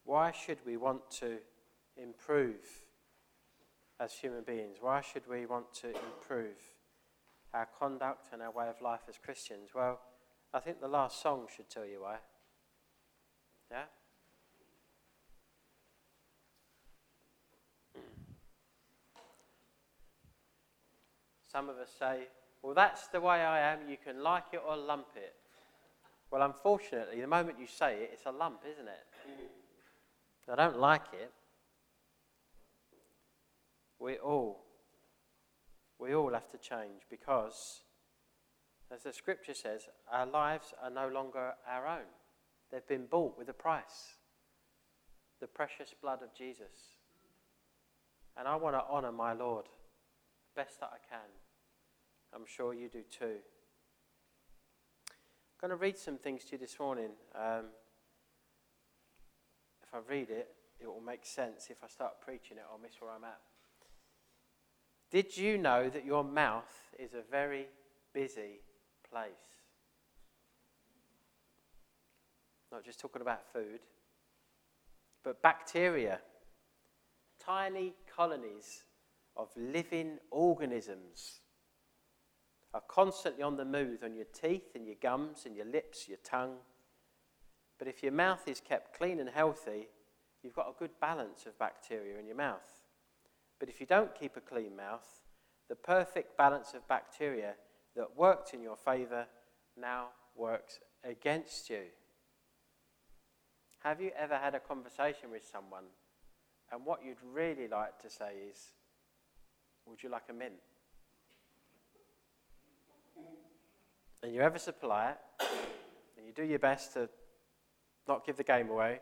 Why should we want to improve as human beings? Why should we want to improve our conduct and our way of life as Christians? Well, I think the last song should tell you why. Yeah? Some of us say, well, that's the way I am, you can like it or lump it. Well, unfortunately, the moment you say it, it's a lump, isn't it? I don't like it. We all have to change because, as the scripture says, our lives are no longer our own. They've been bought with a price. The precious blood of Jesus. And I want to honour my Lord best that I can. I'm sure you do too. I'm going to read some things to you this morning. If I read it, it will make sense. If I start preaching it, I'll miss where I'm at. Did you know that your mouth is a very busy place? Not just talking about food, but bacteria, tiny colonies of living organisms, are constantly on the move on your teeth and your gums and your lips, your tongue. But if your mouth is kept clean and healthy, you've got a good balance of bacteria in your mouth. But if you don't keep a clean mouth, the perfect balance of bacteria that worked in your favour now works against you. Have you ever had a conversation with someone and what you'd really like to say is, would you like a mint? And you ever so polite, and you do your best to not give the game away.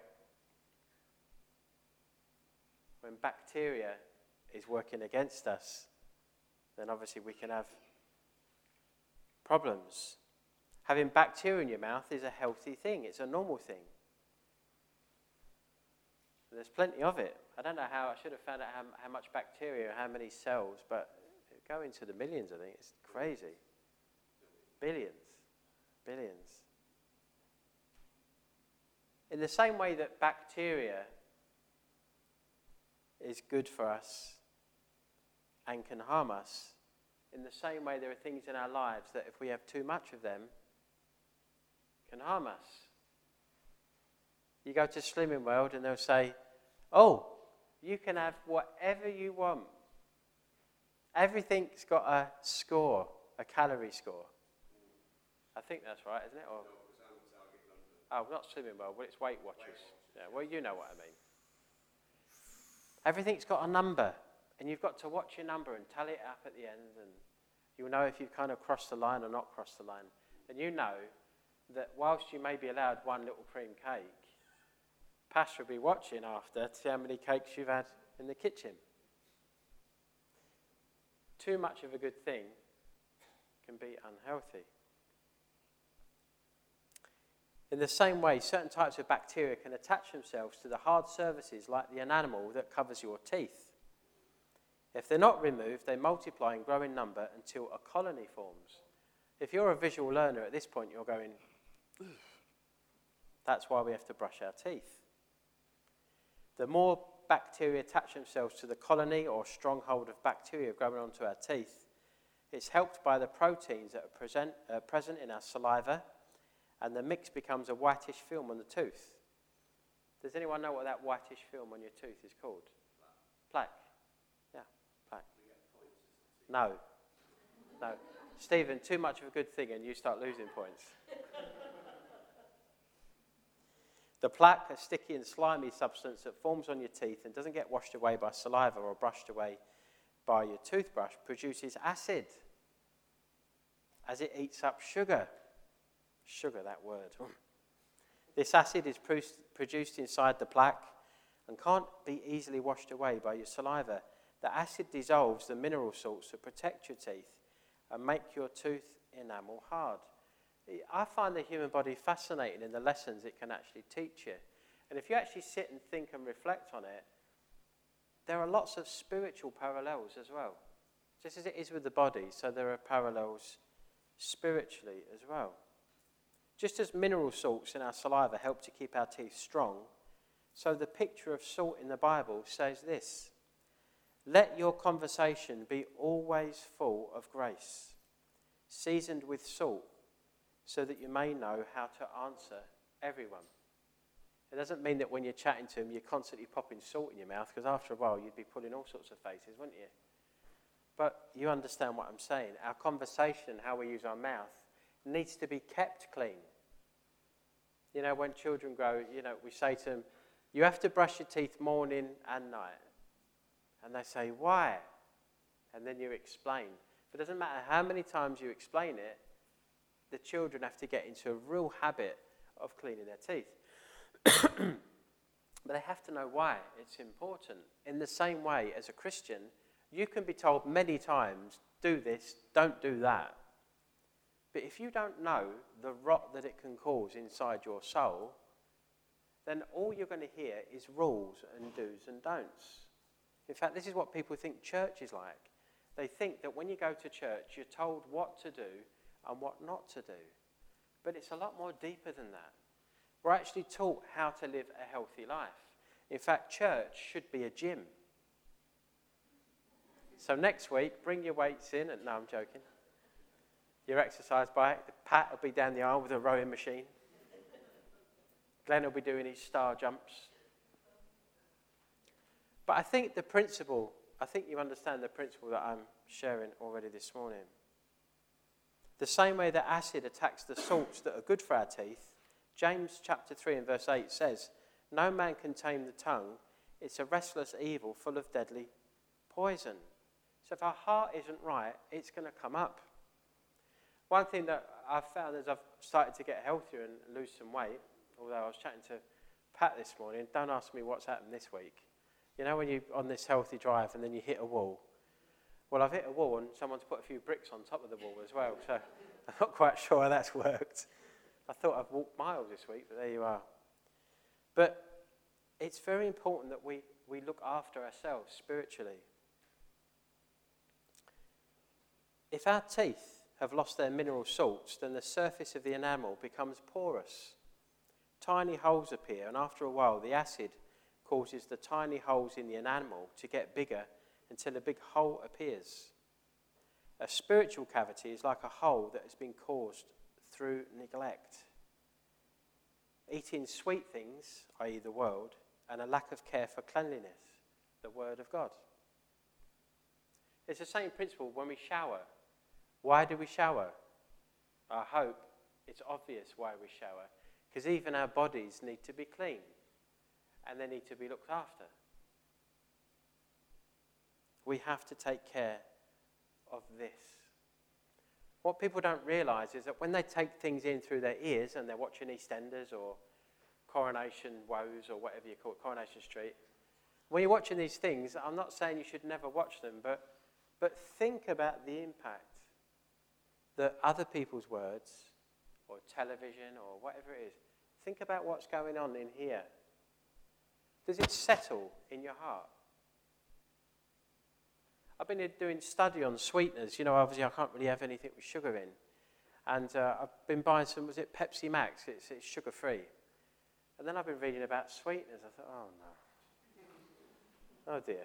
When bacteria is working against us, then obviously we can have problems. Having bacteria in your mouth is a healthy thing. It's a normal thing. There's plenty of it. I don't know how, I should have found out how much bacteria, how many cells, but it go into the millions, I think. It's crazy. Billions. In the same way that bacteria is good for us and can harm us, in the same way there are things in our lives that if we have too much of them, can harm us. You go to Slimming World and they'll say, oh, you can have whatever you want. Everything's got a score, a calorie score. I think that's right, isn't it? Or, not Slimming World, well, it's Weight Watchers. Yeah, well, you know what I mean. Everything's got a number, and you've got to watch your number and tally it up at the end, and you'll know if you've kind of crossed the line or not crossed the line. And you know that whilst you may be allowed one little cream cake, Pastor will be watching after to see how many cakes you've had in the kitchen. Too much of a good thing can be unhealthy. In the same way, certain types of bacteria can attach themselves to the hard surfaces like the enamel that covers your teeth. If they're not removed, they multiply and grow in number until a colony forms. If you're a visual learner at this point, you're going, ugh. That's why we have to brush our teeth. The more bacteria attach themselves to the colony or stronghold of bacteria growing onto our teeth, it's helped by the proteins that are present in our saliva, and the mix becomes a whitish film on the tooth. Does anyone know what that whitish film on your tooth is called? Plaque. Yeah, plaque. No. Stephen, too much of a good thing and you start losing points. The plaque, a sticky and slimy substance that forms on your teeth and doesn't get washed away by saliva or brushed away by your toothbrush, produces acid as it eats up sugar. Sugar, that word. This acid is produced inside the plaque and can't be easily washed away by your saliva. The acid dissolves the mineral salts that protect your teeth and make your tooth enamel hard. I find the human body fascinating in the lessons it can actually teach you. And if you actually sit and think and reflect on it, there are lots of spiritual parallels as well. Just as it is with the body, so there are parallels spiritually as well. Just as mineral salts in our saliva help to keep our teeth strong, So the picture of salt in the Bible says this: let your conversation be always full of grace, seasoned with salt, so that you may know how to answer everyone. It doesn't mean that when you're chatting to them, you're constantly popping salt in your mouth, because after a while you'd be pulling all sorts of faces, wouldn't you? But you understand what I'm saying. Our conversation, how we use our mouth, needs to be kept clean. You know, when children grow, we say to them, you have to brush your teeth morning and night. And they say, why? And then you explain. But it doesn't matter how many times you explain it, the children have to get into a real habit of cleaning their teeth. But they have to know why it's important. In the same way, as a Christian, you can be told many times, do this, don't do that. But if you don't know the rot that it can cause inside your soul, then all you're going to hear is rules and do's and don'ts. In fact, this is what people think church is like. They think that when you go to church, you're told what to do and what not to do. But it's a lot more deeper than that. We're actually taught how to live a healthy life. In fact, church should be a gym. So next week, bring your weights in. No, I'm joking. Your exercise bike. Pat will be down the aisle with a rowing machine. Glenn will be doing his star jumps. But I think you understand the principle that I'm sharing already this morning. The same way that acid attacks the salts that are good for our teeth, James chapter 3 and verse 8 says, no man can tame the tongue. It's a restless evil full of deadly poison. So if our heart isn't right, it's going to come up. One thing that I've found as I've started to get healthier and lose some weight, although I was chatting to Pat this morning, don't ask me what's happened this week. You know when you're on this healthy drive and then you hit a wall? Well, I've hit a wall and someone's put a few bricks on top of the wall as well, so I'm not quite sure how that's worked. I thought I'd walked miles this week, but there you are. But it's very important that we look after ourselves spiritually. If our teeth have lost their mineral salts, then the surface of the enamel becomes porous. Tiny holes appear, and after a while, the acid causes the tiny holes in the enamel to get bigger until a big hole appears. A spiritual cavity is like a hole that has been caused through neglect. Eating sweet things, i.e. the world, and a lack of care for cleanliness, the Word of God. It's the same principle when we shower. Why do we shower? I hope it's obvious why we shower, because even our bodies need to be clean and they need to be looked after. We have to take care of this. What people don't realise is that when they take things in through their ears and they're watching EastEnders or Coronation Woes or whatever you call it, Coronation Street, when you're watching these things, I'm not saying you should never watch them, but think about the impact that other people's words or television or whatever it is, think about what's going on in here. Does it settle in your heart? I've been doing study on sweeteners. You know, obviously I can't really have anything with sugar in. And I've been buying some, was it Pepsi Max? It's sugar-free. And then I've been reading about sweeteners. I thought, oh no. Oh dear.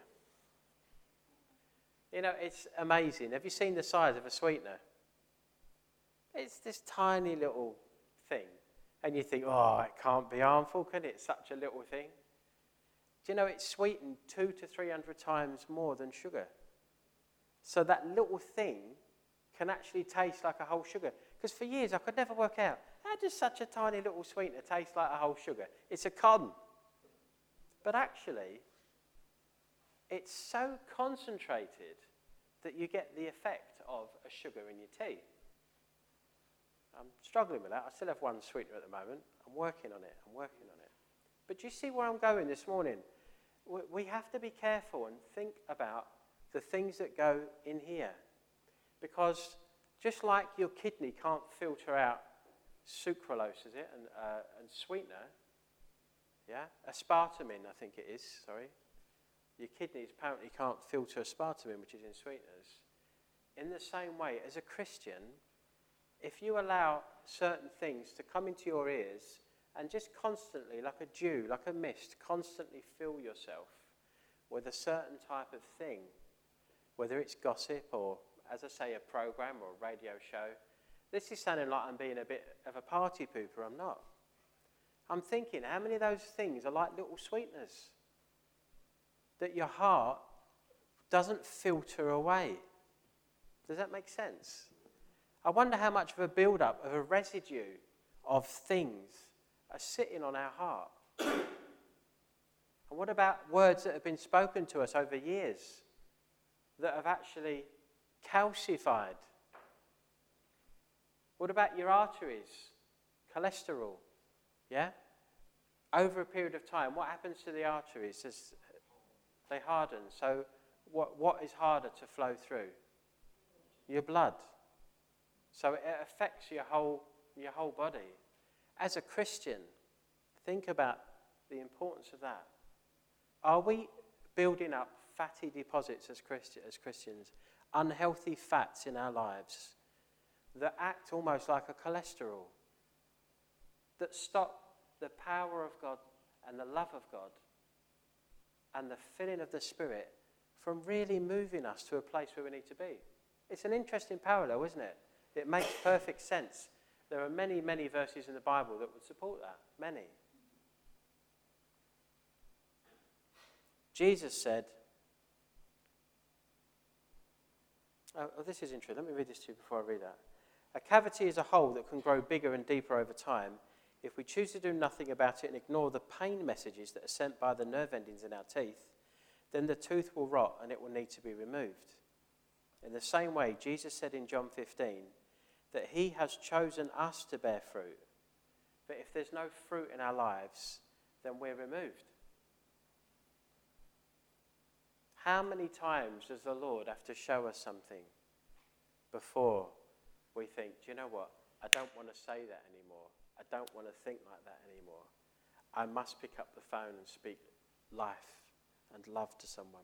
You know, it's amazing. Have you seen the size of a sweetener? It's this tiny little thing. And you think, oh, it can't be harmful, can it? Such a little thing. Do you know it's sweetened 200 to 300 times more than sugar? So that little thing can actually taste like a whole sugar. Because for years I could never work out, how does such a tiny little sweetener taste like a whole sugar? It's a con. But actually, it's so concentrated that you get the effect of a sugar in your tea. I'm struggling with that. I still have one sweetener at the moment. I'm working on it. But do you see where I'm going this morning? We have to be careful and think about the things that go in here. Because just like your kidney can't filter out sucralose, is it, and sweetener, yeah, aspartame, I think it is, sorry. Your kidneys apparently can't filter aspartame, which is in sweeteners. In the same way, as a Christian, if you allow certain things to come into your ears And just constantly, like a dew, like a mist, constantly fill yourself with a certain type of thing, whether it's gossip or, as I say, a program or a radio show. This is sounding like I'm being a bit of a party pooper. I'm not. I'm thinking, how many of those things are like little sweeteners that your heart doesn't filter away? Does that make sense? I wonder how much of a build-up, of a residue of things are sitting on our heart. And what about words that have been spoken to us over years that have actually calcified? What about your arteries? Cholesterol, yeah? Over a period of time, what happens to the arteries? They harden. So what is harder to flow through? Your blood. So it affects your whole body. As a Christian, think about the importance of that. Are we building up fatty deposits as Christians, unhealthy fats in our lives that act almost like a cholesterol, that stop the power of God and the love of God and the filling of the Spirit from really moving us to a place where we need to be? It's an interesting parallel, isn't it? It makes perfect sense. There are many, many verses in the Bible that would support that. Many. Jesus said, this is interesting. Let me read this to you before I read that. A cavity is a hole that can grow bigger and deeper over time. If we choose to do nothing about it and ignore the pain messages that are sent by the nerve endings in our teeth, then the tooth will rot and it will need to be removed. In the same way, Jesus said in John 15 that he has chosen us to bear fruit. But if there's no fruit in our lives, then we're removed. How many times does the Lord have to show us something before we think, do you know what? I don't want to say that anymore. I don't want to think like that anymore. I must pick up the phone and speak life and love to someone.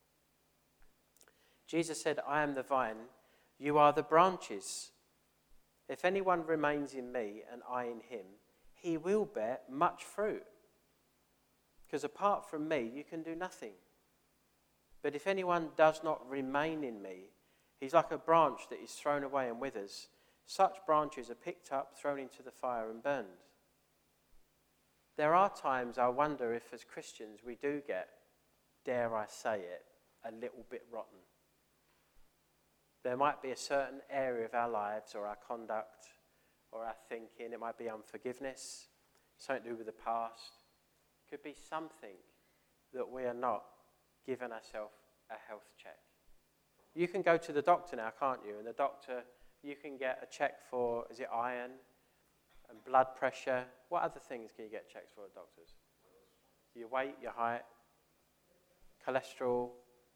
Jesus said, I am the vine, you are the branches. If anyone remains in me and I in him, he will bear much fruit. Because apart from me, you can do nothing. But if anyone does not remain in me, he's like a branch that is thrown away and withers. Such branches are picked up, thrown into the fire and burned. There are times I wonder if as Christians we do get, dare I say it, a little bit rotten. There might be a certain area of our lives or our conduct or our thinking. It might be unforgiveness, something to do with the past. It could be something that we are not giving ourselves a health check. You can go to the doctor now, can't you? And the doctor, you can get a check for, is it iron and blood pressure? What other things can you get checks for at doctors? Your weight, your height, cholesterol.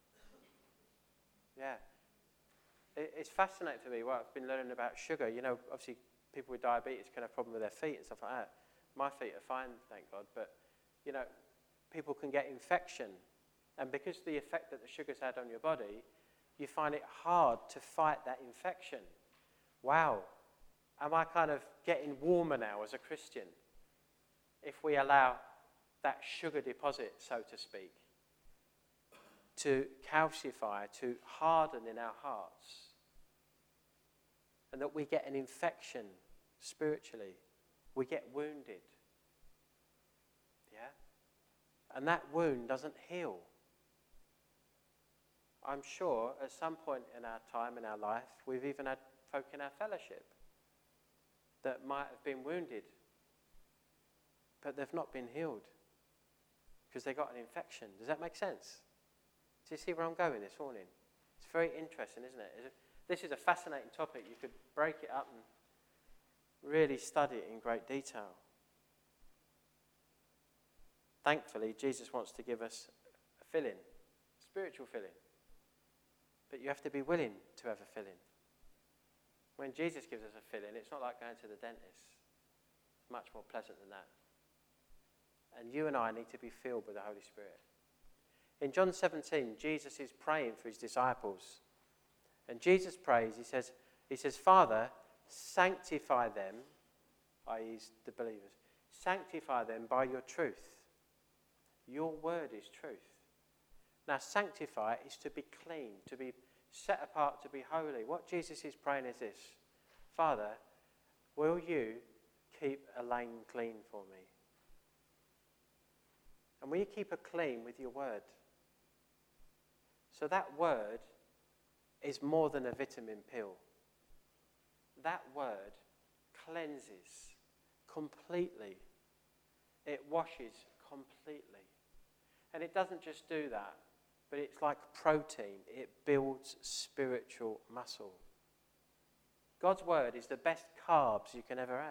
Yeah. It's fascinating for me what I've been learning about sugar. You know, obviously people with diabetes can have a problem with their feet and stuff like that. My feet are fine, thank God. But, you know, people can get infection. And because of the effect that the sugar's had on your body, you find it hard to fight that infection. Wow. Am I kind of getting warmer now as a Christian? If we allow that sugar deposit, so to speak, to calcify, to harden in our hearts, and that we get an infection spiritually, we get wounded. Yeah? And that wound doesn't heal. I'm sure at some point in our time, in our life, we've even had folk in our fellowship that might have been wounded, but they've not been healed because they got an infection. Does that make sense? Do you see where I'm going this morning? It's very interesting, isn't it? This is a fascinating topic. You could break it up and really study it in great detail. Thankfully, Jesus wants to give us a filling, spiritual filling. But you have to be willing to have a filling. When Jesus gives us a filling, it's not like going to the dentist. It's much more pleasant than that. And you and I need to be filled with the Holy Spirit. In John 17, Jesus is praying for his disciples. And Jesus prays, he says, Father, sanctify them, i.e. the believers, Sanctify them by your truth. Your word is truth. Now, sanctify is to be clean, to be set apart, to be holy. What Jesus is praying is this: Father, will you keep Elaine clean for me? And will you keep her clean with your word? So that word is more than a vitamin pill. That word cleanses completely. It washes completely. And it doesn't just do that, but it's like protein. It builds spiritual muscle. God's word is the best carbs you can ever have.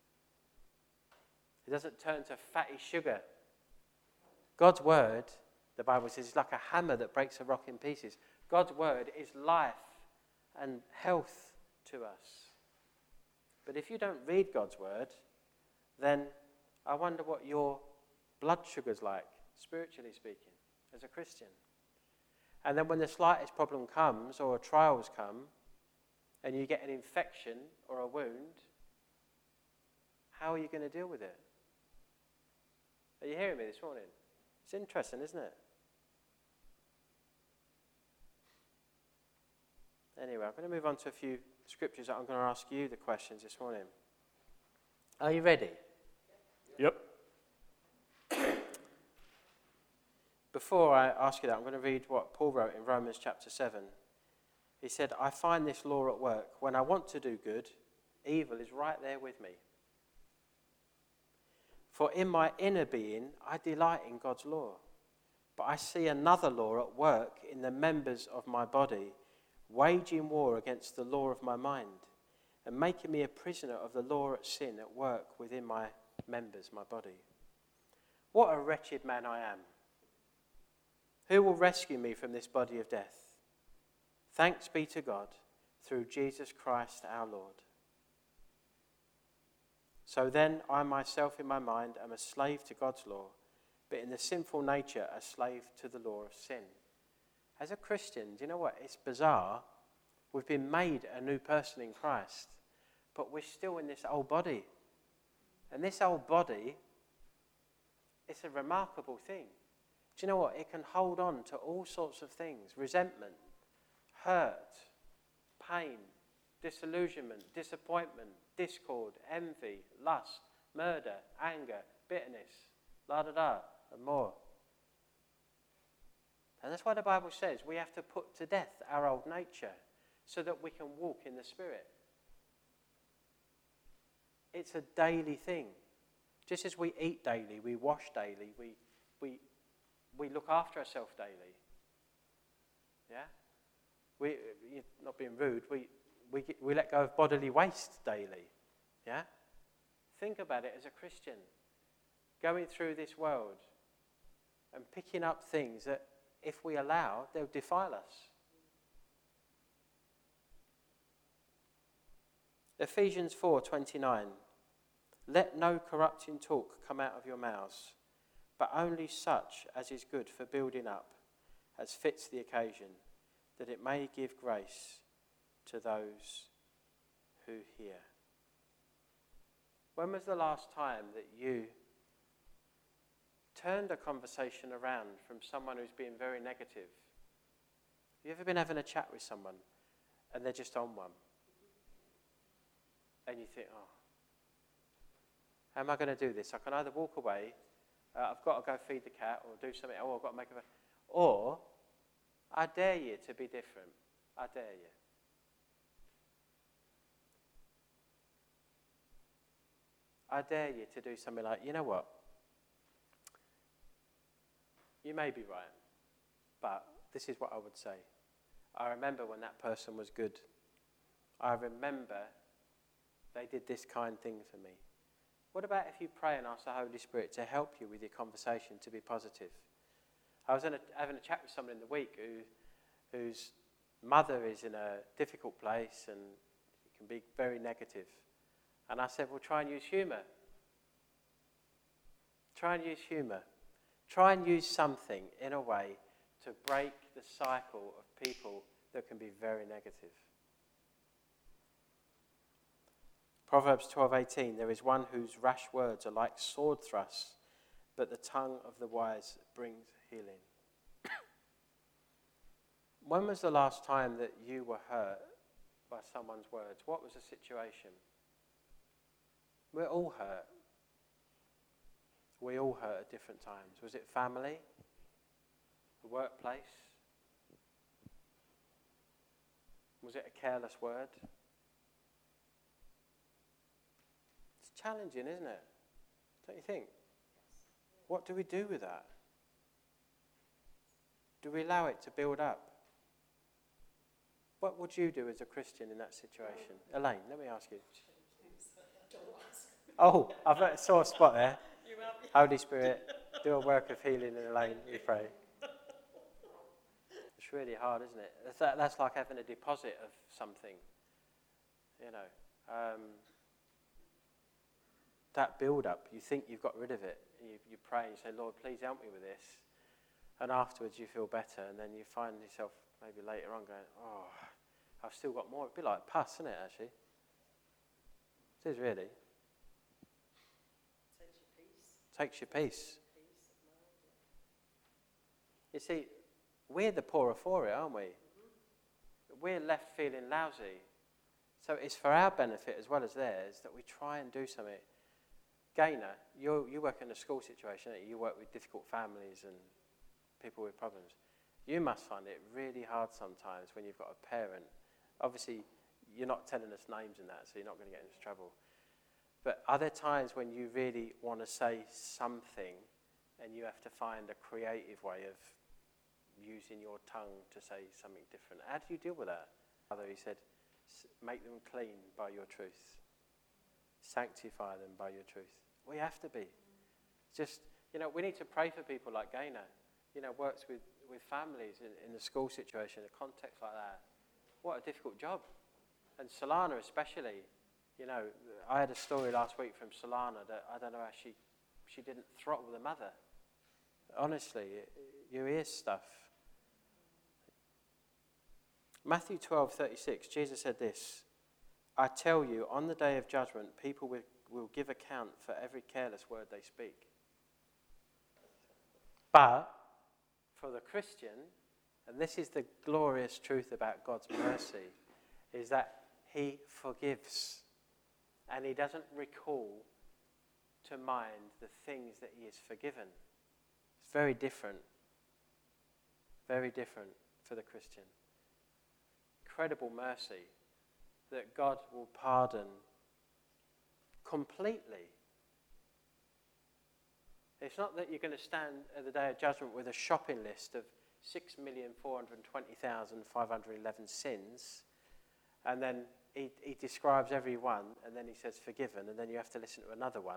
It doesn't turn to fatty sugar. God's word, the Bible says, is like a hammer that breaks a rock in pieces. God's word is life and health to us. But if you don't read God's word, then I wonder what your blood sugar's like, spiritually speaking, as a Christian. And then when the slightest problem comes, or trials come, and you get an infection or a wound, how are you going to deal with it? Are you hearing me this morning? It's interesting, isn't it? Anyway, I'm going to move on to a few scriptures that I'm going to ask you the questions this morning. Are you ready? Yep. Before I ask you that, I'm going to read what Paul wrote in Romans chapter 7. He said, I find this law at work. When I want to do good, evil is right there with me. For in my inner being, I delight in God's law. But I see another law at work in the members of my body, waging war against the law of my mind, and making me a prisoner of the law of sin at work within my members, my body. What a wretched man I am. Who will rescue me from this body of death? Thanks be to God through Jesus Christ our Lord. So then I myself in my mind am a slave to God's law, but in the sinful nature a slave to the law of sin. As a Christian, do you know what? It's bizarre. We've been made a new person in Christ, but we're still in this old body. And this old body, it's a remarkable thing. Do you know what? It can hold on to all sorts of things: resentment, hurt, pain, disillusionment, disappointment, discord, envy, lust, murder, anger, bitterness, la-da-da, and more. And that's why the Bible says we have to put to death our old nature so that we can walk in the Spirit. It's a daily thing. Just as we eat daily, we wash daily, we look after ourselves daily. Yeah? Not being rude, we let go of bodily waste daily. Yeah? Think about it as a Christian. Going through this world and picking up things that, if we allow, they'll defile us. Ephesians 4:29. Let no corrupting talk come out of your mouths, but only such as is good for building up, as fits the occasion, that it may give grace to those who hear. When was the last time that you turned a conversation around from someone who's being very negative? Have you ever been having a chat with someone and they're just on one? And you think, oh, how am I going to do this? I can either walk away, I've got to go feed the cat, or do something, or I've got to make or I dare you to be different. I dare you. I dare you to do something like, you know what? You may be right, but this is what I would say. I remember when that person was good. I remember they did this kind thing for me. What about if you pray and ask the Holy Spirit to help you with your conversation to be positive? I was having a chat with someone in the week whose mother is in a difficult place and it can be very negative. And I said, well, try and use humour. Try and use humour. Try and use something in a way to break the cycle of people that can be very negative. Proverbs 12:18, there is one whose rash words are like sword thrusts, but the tongue of the wise brings healing. When was the last time that you were hurt by someone's words? What was the situation? We're all hurt. We all hurt at different times. Was it family? The workplace? Was it a careless word? It's challenging, isn't it? Don't you think? What do we do with that? Do we allow it to build up? What would you do as a Christian in that situation? Elaine, let me ask you. Oh, I saw a spot there. Holy Spirit, do a work of healing in Elaine, we pray. It's really hard, isn't it? That's like having a deposit of something. You know, that build-up, you think you've got rid of it. You pray and you say, Lord, please help me with this. And afterwards you feel better, and then you find yourself maybe later on going, oh, I've still got more. It'd be like pus, isn't it, actually? It is really. Takes your peace. You see, we're the poorer for it, aren't we? We're left feeling lousy. So it's for our benefit as well as theirs that we try and do something. Gaynor, you work in a school situation, you work with difficult families and people with problems. You must find it really hard sometimes when you've got a parent. Obviously, you're not telling us names and that, so you're not going to get into trouble. But are there times when you really want to say something and you have to find a creative way of using your tongue to say something different? How do you deal with that? Father, he said, make them clean by your truth. Sanctify them by your truth. We have to be. Just, we need to pray for people like Gaynor. Works with families in the school situation, a context like that. What a difficult job. And Solana especially. I had a story last week from Solana that I don't know how she didn't throttle the mother. Honestly, you hear stuff. Matthew 12:36, Jesus said this, I tell you, on the day of judgment, people will give account for every careless word they speak. But for the Christian, and this is the glorious truth about God's mercy, is that he forgives. And he doesn't recall to mind the things that he has forgiven. It's very different. Very different for the Christian. Incredible mercy that God will pardon completely. It's not that you're going to stand at the day of judgment with a shopping list of 6,420,511 sins, and then he describes every one, and then he says forgiven, and then you have to listen to another one.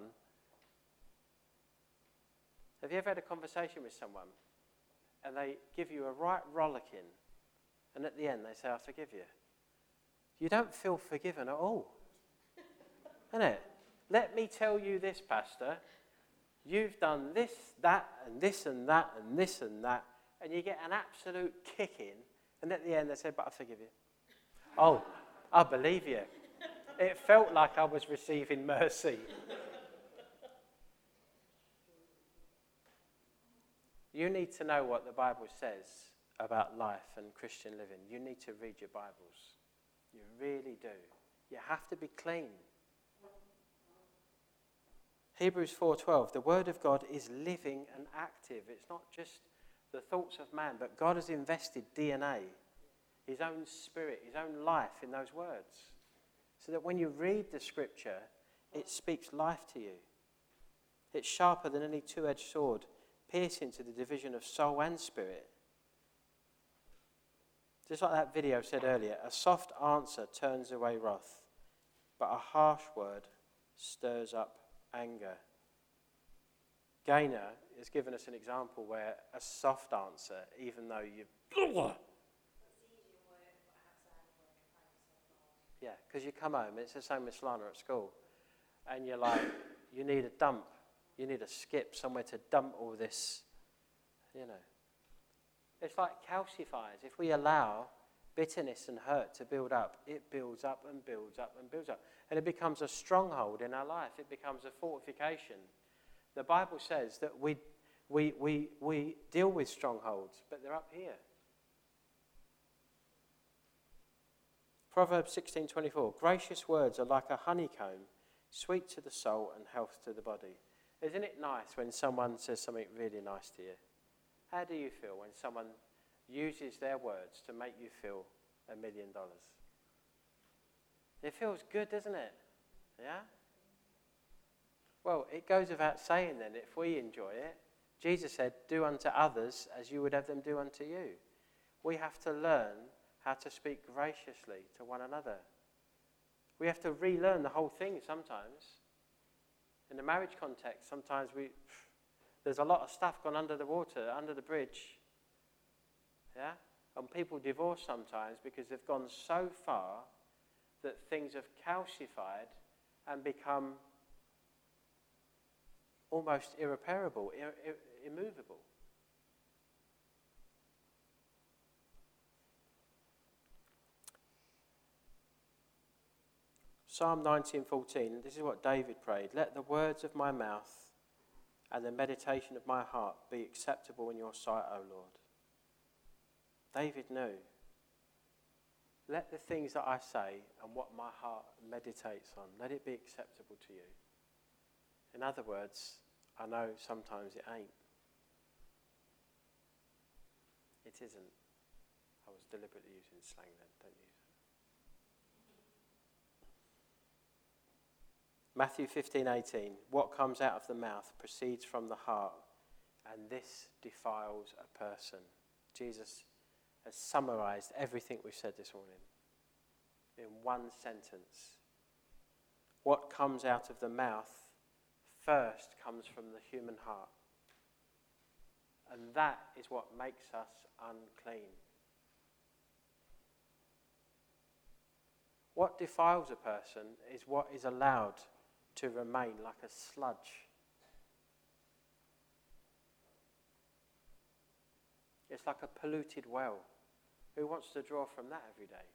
Have you ever had a conversation with someone, and they give you a right rollicking, and at the end they say, I forgive you? You don't feel forgiven at all. Isn't it? Let me tell you this, Pastor. You've done this, that, and this, and that, and this, and that, and you get an absolute kicking, and at the end they say, but I forgive you. Oh, I believe you. It felt like I was receiving mercy. You need to know what the Bible says about life and Christian living. You need to read your Bibles. You really do. You have to be clean. Hebrews 4:12, the word of God is living and active. It's not just the thoughts of man, but God has invested DNA, his own spirit, his own life in those words. So that when you read the scripture, it speaks life to you. It's sharper than any two-edged sword, piercing to the division of soul and spirit. Just like that video said earlier, a soft answer turns away wrath, but a harsh word stirs up anger. Gaynor has given us an example where a soft answer, even though you... Yeah, because you come home, it's the same with Solana at school, and you're like, you need a dump, you need a skip, somewhere to dump all this, It's like calcifiers. If we allow bitterness and hurt to build up, it builds up and builds up and builds up. And it becomes a stronghold in our life. It becomes a fortification. The Bible says that we deal with strongholds, but they're up here. Proverbs 16:24, gracious words are like a honeycomb, sweet to the soul and health to the body. Isn't it nice when someone says something really nice to you? How do you feel when someone uses their words to make you feel $1 million? It feels good, doesn't it? Yeah? Well, it goes without saying then, if we enjoy it, Jesus said, do unto others as you would have them do unto you. We have to learn how to speak graciously to one another. We have to relearn the whole thing sometimes. In the marriage context, sometimes there's a lot of stuff gone under the water, under the bridge. Yeah? And people divorce sometimes because they've gone so far that things have calcified and become almost irreparable, immovable. Psalm 19:14, this is what David prayed. Let the words of my mouth and the meditation of my heart be acceptable in your sight, O Lord. David knew. Let the things that I say and what my heart meditates on, let it be acceptable to you. In other words, I know sometimes it ain't. It isn't. I was deliberately using slang then, don't use it. Matthew 15:18, what comes out of the mouth proceeds from the heart, and this defiles a person. Jesus has summarized everything we've said this morning in one sentence. What comes out of the mouth first comes from the human heart. And that is what makes us unclean. What defiles a person is what is allowed to remain like a sludge. It's like a polluted well. Who wants to draw from that every day?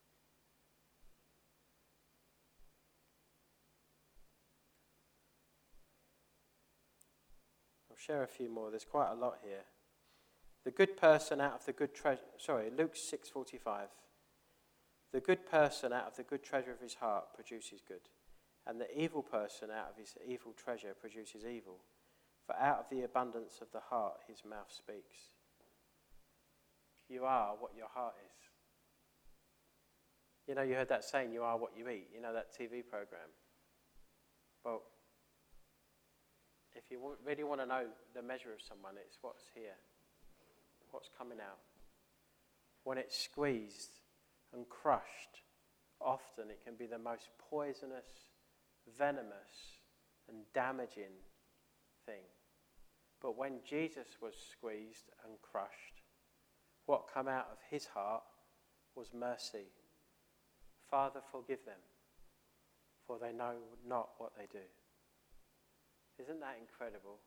I'll share a few more. There's quite a lot here. The good person out of the good treasure... Luke 6:45. The good person out of the good treasure of his heart produces good, and the evil person out of his evil treasure produces evil. For out of the abundance of the heart his mouth speaks. You are what your heart is. You know, you heard that saying, you are what you eat. You know that TV program? Well, if you really want to know the measure of someone, it's what's here, what's coming out. When it's squeezed and crushed, often it can be the most poisonous, venomous, and damaging thing. But when Jesus was squeezed and crushed, what came out of his heart was mercy. Father, forgive them, for they know not what they do. Isn't that incredible?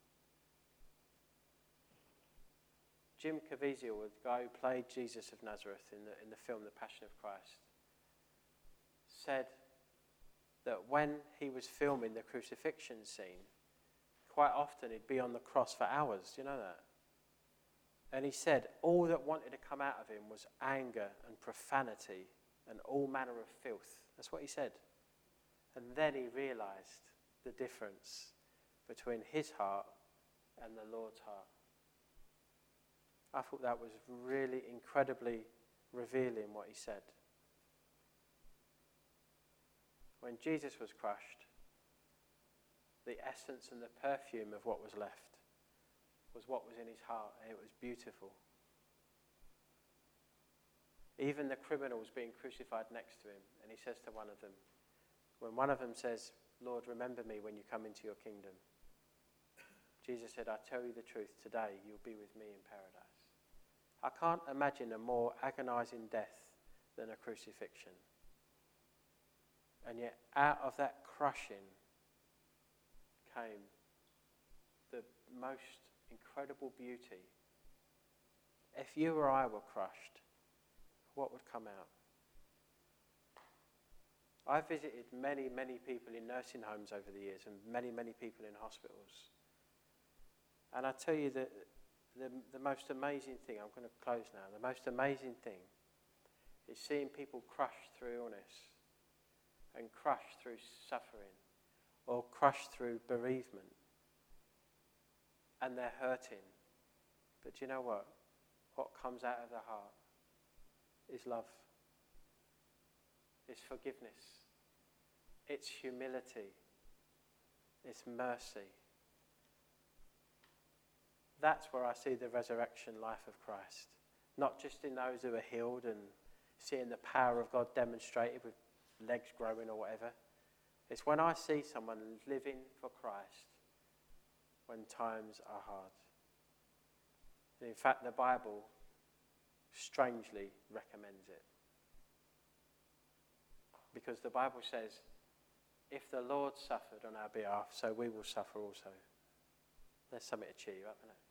Jim Caviezel, the guy who played Jesus of Nazareth in the film The Passion of Christ, said that when he was filming the crucifixion scene, quite often he'd be on the cross for hours. Do you know that? And he said all that wanted to come out of him was anger and profanity and all manner of filth. That's what he said. And then he realized the difference between his heart and the Lord's heart. I thought that was really incredibly revealing what he said. When Jesus was crushed, the essence and the perfume of what was left was what was in his heart, and it was beautiful. Even the criminals being crucified next to him, and he says to one of them, when one of them says, Lord, remember me when you come into your kingdom, Jesus said, I tell you the truth, today you'll be with me in paradise. I can't imagine a more agonizing death than a crucifixion. And yet out of that crushing came the most incredible beauty. If you or I were crushed, what would come out? I've visited many, many people in nursing homes over the years and many, many people in hospitals. And I tell you that the most amazing thing, I'm going to close now, the most amazing thing is seeing people crushed through illness and crushed through suffering or crushed through bereavement. And they're hurting. But do you know what? What comes out of the heart is love. It's forgiveness. It's humility. It's mercy. That's where I see the resurrection life of Christ. Not just in those who are healed and seeing the power of God demonstrated with legs growing or whatever. It's when I see someone living for Christ when times are hard. And in fact, the Bible strangely recommends it. Because the Bible says, if the Lord suffered on our behalf, so we will suffer also. There's something to cheer you up, isn't it?